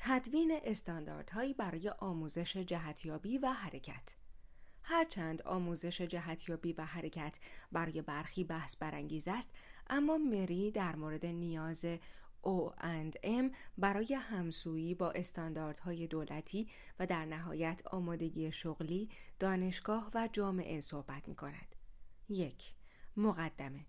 تدوین استانداردهایی برای آموزش جهتیابی و حرکت. هرچند آموزش جهتیابی و حرکت برای برخی بحث برانگیز است، اما مری در مورد نیاز O&M برای همسویی با استانداردهای دولتی و در نهایت آمادگی شغلی، دانشگاه و جامعه صحبت می‌کند. 1. مقدمه.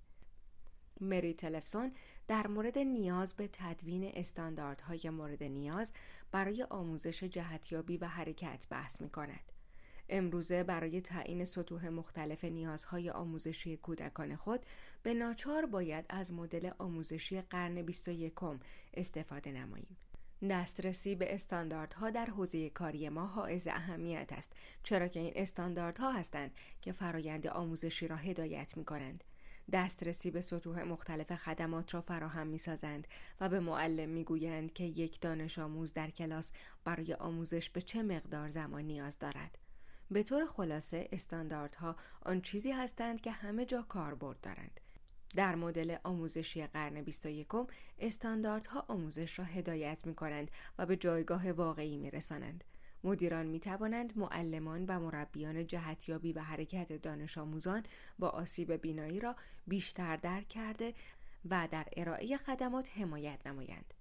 مری تلفسون در مورد نیاز به تدوین استانداردهای مورد نیاز برای آموزش جهتیابی و حرکت بحث می‌کند. امروزه برای تعیین سطوح مختلف نیازهای آموزشی کودکان خود به ناچار باید از مدل آموزشی قرن 21 استفاده نماییم. دسترسی به استانداردها در حوزه کاری ما حائز اهمیت است، چرا که این استانداردها هستند که فرایند آموزشی را هدایت می‌کنند. دسترسی به سطوح مختلف خدمات را فراهم می‌سازند و به معلم می‌گویند که یک دانش آموز در کلاس برای آموزش به چه مقدار زمان نیاز دارد. به طور خلاصه استانداردها آن چیزی هستند که همه جا کاربرد دارند. در مدل آموزشی قرن 21 استانداردها آموزش را هدایت می‌کنند و به جایگاه واقعی می‌رسانند. مدیران می‌توانند معلمان و مربیان جهتیابی و حرکت دانش آموزان با آسیب بینایی را بیشتر درک کرده و در ارائه خدمات حمایت نمایند.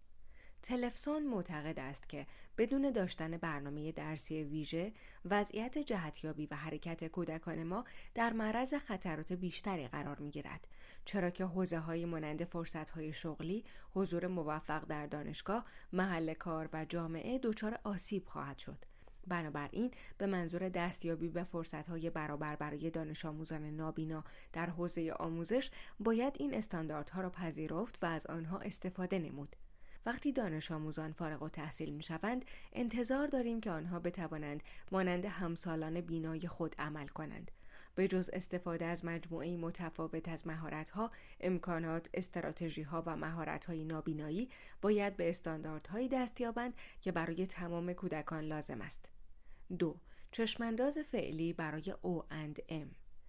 تلفسون معتقد است که بدون داشتن برنامه درسی ویژه، وضعیت جهتیابی و حرکت کودکان ما در معرض خطرات بیشتری قرار می‌گیرد، چرا که حوزه‌های مانند فرصت‌های شغلی، حضور موفق در دانشگاه، محل کار و جامعه دچار آسیب خواهد شد. بنابراین به منظور دستیابی به فرصت‌های برابر برای دانش آموزان نابینا در حوزه آموزش باید این استانداردها را پذیرفت و از آنها استفاده نمود. وقتی دانش آموزان فارغ التحصیل می‌شوند، انتظار داریم که آنها بتوانند مانند همسالان بینای خود عمل کنند. به جز استفاده از مجموعه متفاوت از مهارت‌ها، امکانات، استراتژی‌ها و مهارت‌های نابینایی باید به استانداردهایی دست یابند که برای تمام کودکان لازم است. 2. چشمانداز فعلی برای O&M.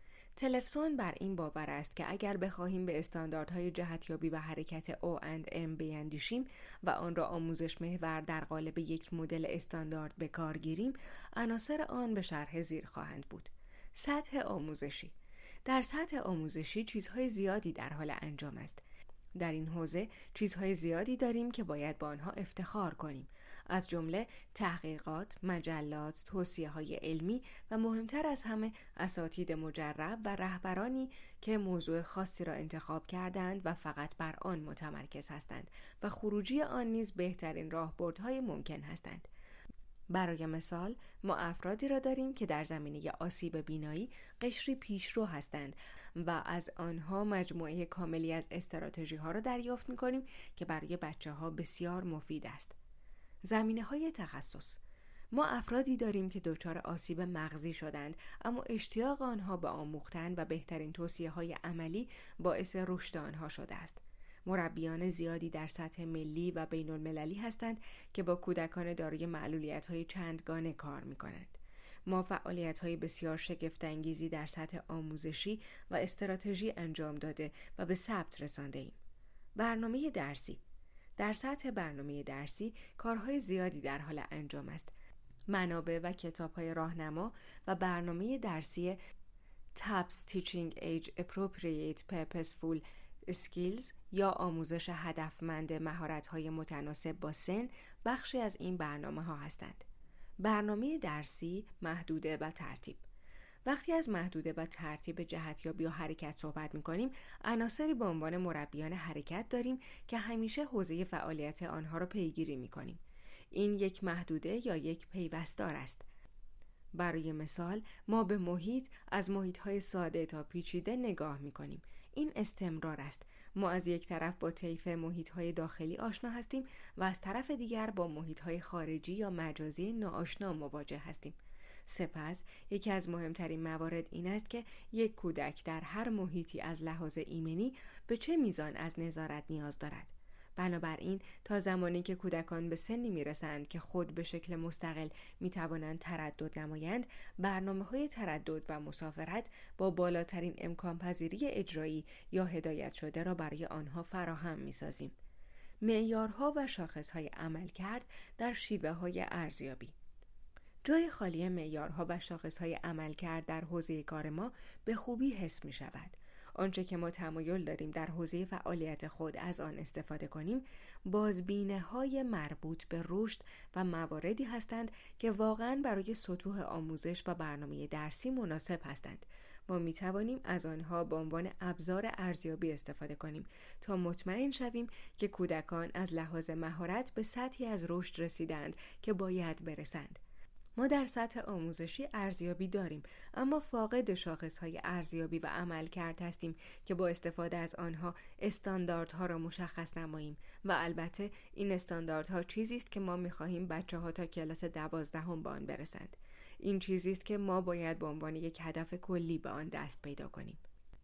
تلفسون بر این باور است که اگر بخواهیم به استانداردهای جهتیابی و حرکت O&M بیاندیشیم و آن را آموزش محور در قالب یک مدل استاندارد به کار گیریم، عناصر آن به شرح زیر خواهند بود. سطح آموزشی. در سطح آموزشی چیزهای زیادی در حال انجام است. در این حوزه چیزهای زیادی داریم که باید با آنها افتخار کنیم، از جمله تحقیقات، مجلات، توصیه‌های علمی و مهمتر از همه اساتید مجرب و رهبرانی که موضوع خاصی را انتخاب کردند و فقط بر آن متمرکز هستند و خروجی آن نیز بهترین راهبردهای ممکن هستند. برای مثال ما افرادی را داریم که در زمینه آسیب بینایی قشری پیشرو هستند و از آنها مجموعه کاملی از استراتژی‌ها را دریافت می‌کنیم که برای بچه‌ها بسیار مفید است. زمینه‌های تخصص. ما افرادی داریم که دچار آسیب مغزی شدند، اما اشتیاق آنها به آموختن و بهترین توصیه‌های عملی باعث رشد آنها شده است. مربیان زیادی در سطح ملی و بین المللی هستند که با کودکان دارای معلولیت‌های چندگانه کار می‌کنند. ما فعالیت‌های بسیار شگفت‌انگیزی در سطح آموزشی و استراتژی انجام داده و به ثبت رسانده ایم. برنامه درسی. در سطح برنامه درسی کارهای زیادی در حال انجام است. منابع و کتاب‌های راهنما و برنامه درسی TAPS Teaching Age Appropriate Purposeful Skills یا آموزش هدفمند مهارت‌های متناسب با سن بخشی از این برنامه‌ها هستند. برنامه درسی، محدوده و ترتیب. وقتی از محدوده و ترتیب جهتیابی و حرکت صحبت می‌کنیم، عناصری به عنوان مربیان حرکت داریم که همیشه حوزه فعالیت آنها را پیگیری می‌کنیم. این یک محدوده یا یک پیوستار است. برای مثال ما به محیط از محیط‌های ساده تا پیچیده نگاه می‌کنیم. این استمرار است. ما از یک طرف با طیف محیط‌های داخلی آشنا هستیم و از طرف دیگر با محیط‌های خارجی یا مجازی ناآشنا مواجه هستیم. سپس یکی از مهمترین موارد این است که یک کودک در هر محیطی از لحاظ ایمنی به چه میزان از نظارت نیاز دارد. بنابراین تا زمانی که کودکان به سنی میرسند که خود به شکل مستقل میتوانند تردد نمایند، برنامه‌های تردد و مسافرت با بالاترین امکان پذیری اجرایی یا هدایت شده را برای آنها فراهم میسازیم. معیارها و شاخصهای عملکرد در شیوه‌های ارزیابی. جای خالی معیارها و شاخصهای عملکرد در حوزه کار ما به خوبی حس می شود. آنچه که ما تمایل داریم در حوزه فعالیت خود از آن استفاده کنیم، بازبینه‌های مربوط به رشد و مواردی هستند که واقعاً برای سطوح آموزش و برنامه درسی مناسب هستند. ما می توانیم از آنها به عنوان ابزار ارزیابی استفاده کنیم تا مطمئن شویم که کودکان از لحاظ مهارت به سطحی از رشد رسیدند که باید برسند. ما در سطح آموزشی ارزیابی داریم، اما فاقد شاخصهای ارزیابی و عملکرد هستیم که با استفاده از آنها استانداردها را مشخص نماییم و البته این استانداردها چیزی است که ما می‌خواهیم بچه‌ها تا کلاس 12 به آن برسند. این چیزی است که ما باید به عنوان یک هدف کلی به آن دست پیدا کنیم.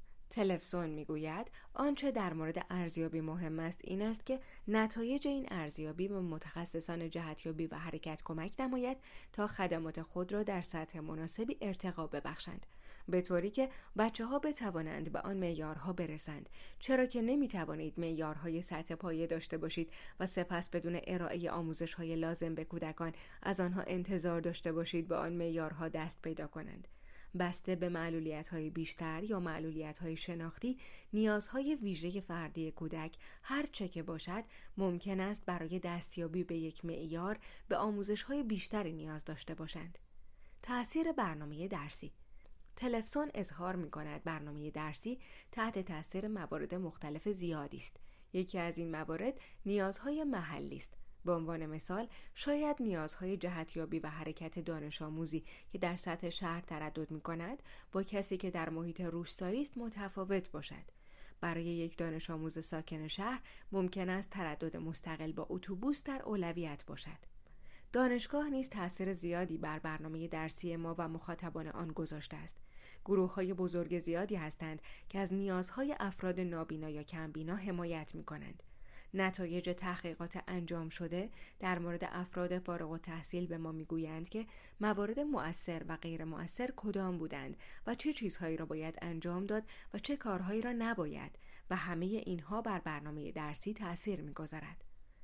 تلفسون میگوید آنچه در مورد ارزیابی مهم است این است که نتایج این ارزیابی به متخصصان جهتیابی و حرکت کمک نماید تا خدمات خود را در سطح مناسبی ارتقا ببخشند، به طوری که بچه‌ها بتوانند به آن معیارها برسند. چرا که نمیتوانید معیارهای سطح پایه داشته باشید و سپس بدون ارائه آموزش‌های لازم به کودکان از آنها انتظار داشته باشید به آن معیارها دست پیدا کنند. بسته به معلولیت‌های بیشتر یا معلولیت‌های شناختی، نیازهای ویژه فردی کودک هر چه که باشد ممکن است برای دستیابی به یک معیار به آموزش‌های بیشتری نیاز داشته باشند. تأثیر برنامه درسی. تلفسون اظهار می‌کند برنامه درسی تحت تأثیر موارد مختلف زیادی است. یکی از این موارد نیازهای محلی است. به عنوان مثال شاید نیازهای جهتیابی و حرکت دانش آموزی که در سطح شهر تردد می‌کند با کسی که در محیط روستایی است متفاوت باشد. برای یک دانش آموز ساکن شهر ممکن است تردد مستقل با اتوبوس در اولویت باشد. دانشگاه نیز تأثیر زیادی بر برنامه درسی ما و مخاطبان آن گذاشته است. گروه‌های بزرگ زیادی هستند که از نیازهای افراد نابینا یا کمبینا حمایت می‌کنند. نتایج تحقیقات انجام شده در مورد افراد فارغ التحصیل به ما میگویند که موارد مؤثر و غیر مؤثر کدام بودند و چه چیزهایی را باید انجام داد و چه کارهایی را نباید و همه اینها بر برنامه درسی تأثیر میگذارد.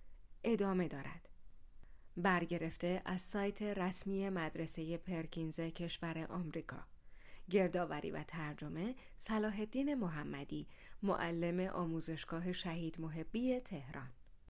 ادامه دارد. برگرفته از سایت رسمی مدرسه پرکینز کشور آمریکا. گردآوری و ترجمه صلاح الدین محمدی، معلم آموزشگاه شهید محبی تهران.